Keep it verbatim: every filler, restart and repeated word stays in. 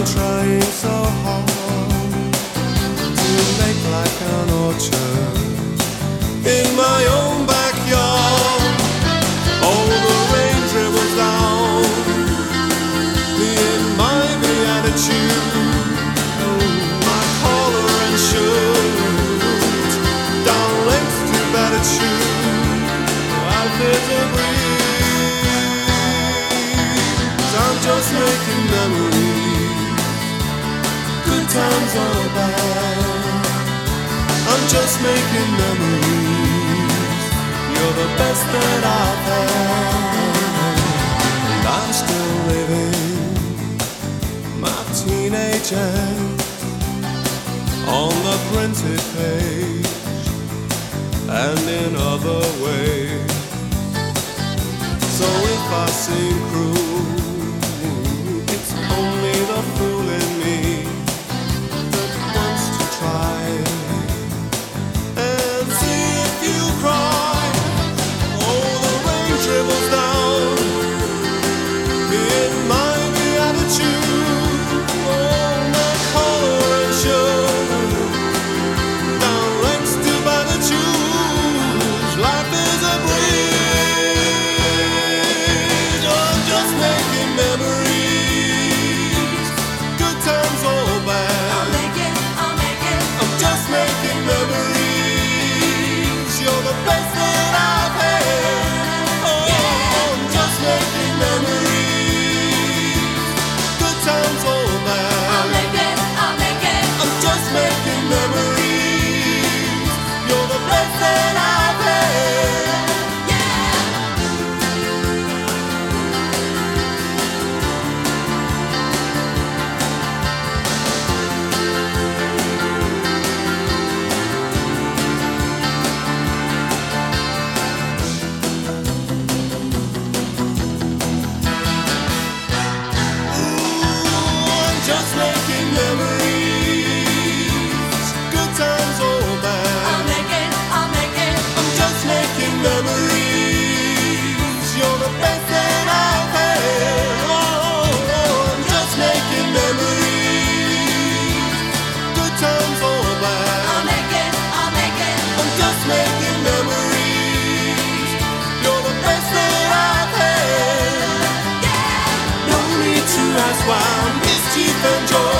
trying so hard to make like an orchard in my own backyard. Oh, the rain dribbles down me in my beatitude. Oh, my collar and shirt down length to beatitude. Life is a breeze. I'm just making memories, good times or bad. I'm just making memories. You're the best that I've had. And I'm still living my teenage angst on the printed page and in other ways. So if I seem cruel, it's only the fool in me that wants to try and see if you cry. Oh, the rain dribbles down in my beatitude. Oh, my collar and shirt down lengths to beatitudes. Life is a breeze. Oh, I'm just making memories, good times or bad. I'll make it, I'll make it. I'm just making memories. You're the best that I've had. Oh, I'm just making memories, good times or bad. I'll make it, I'll make it. I'm just making memories. You're the best that I've had. Just making memories, good times or bad. I'll make it, I'll make it. I'm just making memories. You're the best that I've had. Oh, I'm just making memories, good times or bad. I'll make it, I'll make it. I'm just making memories. You're the best that I've had. No need to ask why. Mischief and joy